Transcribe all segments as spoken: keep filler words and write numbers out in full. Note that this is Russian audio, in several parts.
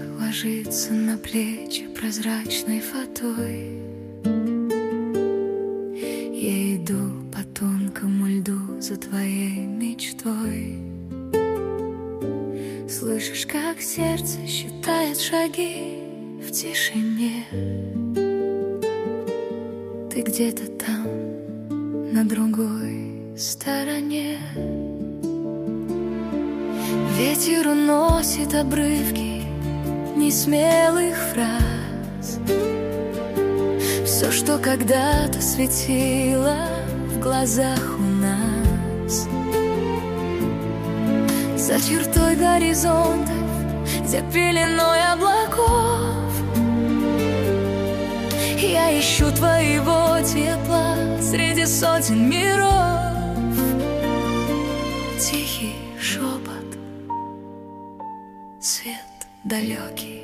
ложится на плечи прозрачной фатой. Я иду по тонкому льду за твоей мечтой. Слышишь, как сердце считает шаги в тишине. Ты где-то там, на другой стороне. Ветер уносит обрывки несмелых фраз. Все, что когда-то светило в глазах у нас. За чертой горизонтов, за пеленой облаков, я ищу твоего тепла среди сотен миров. Тихий шепот, свет далекий.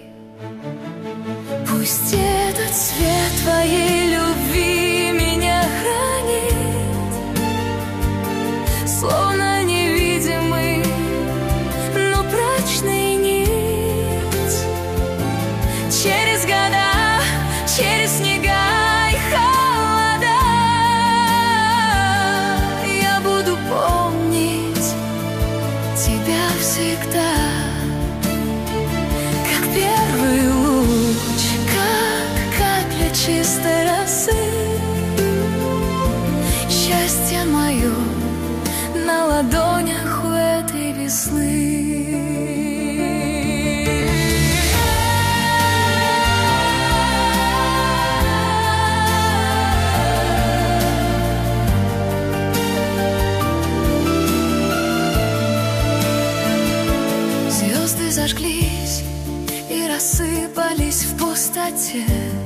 Пусть этот свет твоей любви меня хранит, словно невидимый, но прочный нить. Через года, через снега и холода я буду помнить тебя всегда. Первый луч, как капля чистой росы, счастье мое на ладонях у этой весны. Звезды зажглись и рассыпались в пустоте.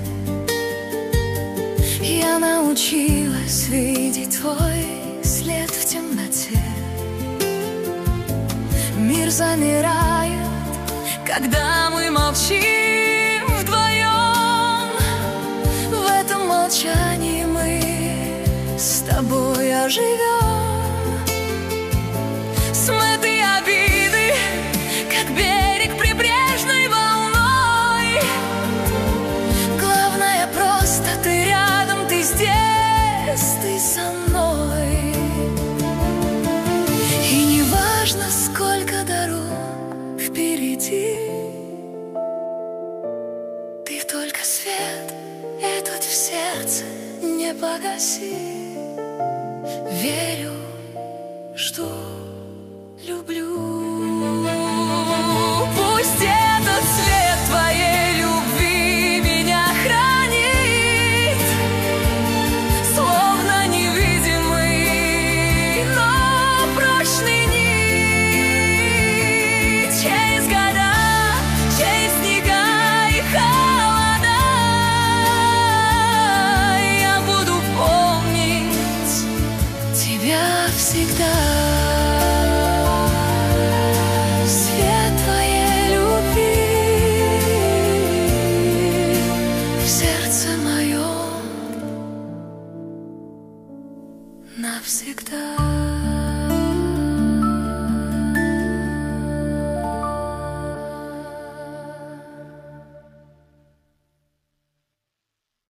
Я научилась видеть твой след в темноте. Мир замирает, когда мы молчим вдвоем. В этом молчании мы с тобой оживем. Смытые обиды, как берег прибрежной волной. Главное, просто ты рядом, ты здесь, ты со мной. И не важно, сколько дорог впереди, ты только свет, и тут в сердце не погаси. Верю, жду.